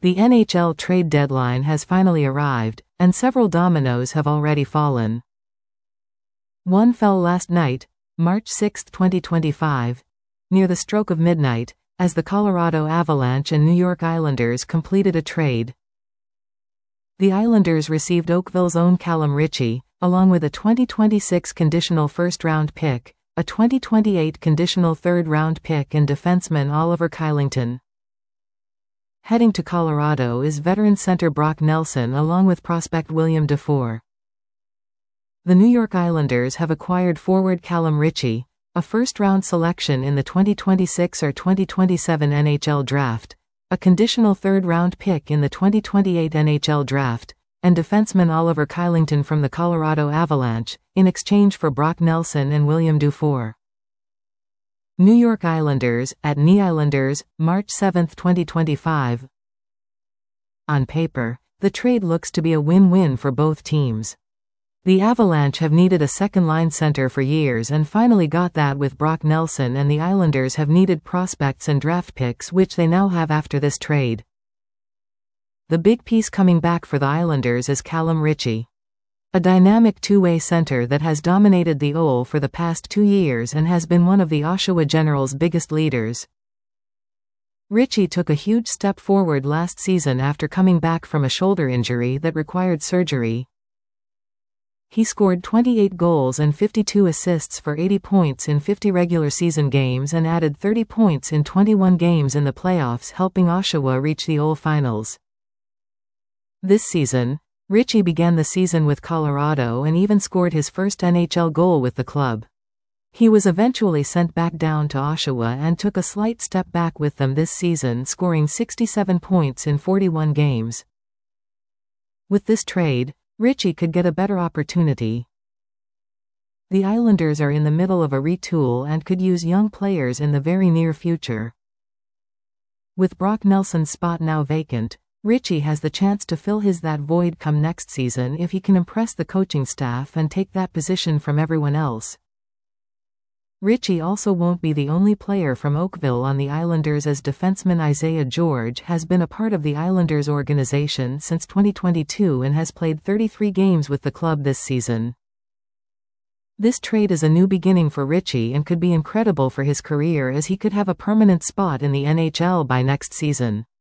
The NHL trade deadline has finally arrived, and several dominoes have already fallen. One fell last night, March 6, 2025, near the stroke of midnight, as the Colorado Avalanche and New York Islanders completed a trade. The Islanders received Oakville's own Callum Ritchie, along with a 2026 conditional first-round pick, a 2028 conditional third-round pick and defenseman Oliver Kylington. Heading to Colorado is veteran center Brock Nelson along with prospect William Dufour. The New York Islanders have acquired forward Callum Ritchie, a first-round selection in the 2026 or 2027 NHL Draft, a conditional third-round pick in the 2028 NHL Draft, and defenseman Oliver Kylington from the Colorado Avalanche, in exchange for Brock Nelson and William Dufour. New York Islanders, at NY Islanders, March 7, 2025. On paper, the trade looks to be a win-win for both teams. The Avalanche have needed a second-line center for years and finally got that with Brock Nelson, and the Islanders have needed prospects and draft picks, which they now have after this trade. The big piece coming back for the Islanders is Callum Ritchie, a dynamic two-way center that has dominated the OL for the past 2 years and has been one of the Oshawa Generals' biggest leaders. Ritchie took a huge step forward last season after coming back from a shoulder injury that required surgery. He scored 28 goals and 52 assists for 80 points in 50 regular season games and added 30 points in 21 games in the playoffs, helping Oshawa reach the OL Finals. This season, Ritchie began the season with Colorado and even scored his first NHL goal with the club. He was eventually sent back down to Oshawa and took a slight step back with them this season, scoring 67 points in 41 games. With this trade, Ritchie could get a better opportunity. The Islanders are in the middle of a retool and could use young players in the very near future. With Brock Nelson's spot now vacant, Ritchie has the chance to fill that void come next season if he can impress the coaching staff and take that position from everyone else. Ritchie also won't be the only player from Oakville on the Islanders, as defenseman Isaiah George has been a part of the Islanders organization since 2022 and has played 33 games with the club this season. This trade is a new beginning for Ritchie and could be incredible for his career, as he could have a permanent spot in the NHL by next season.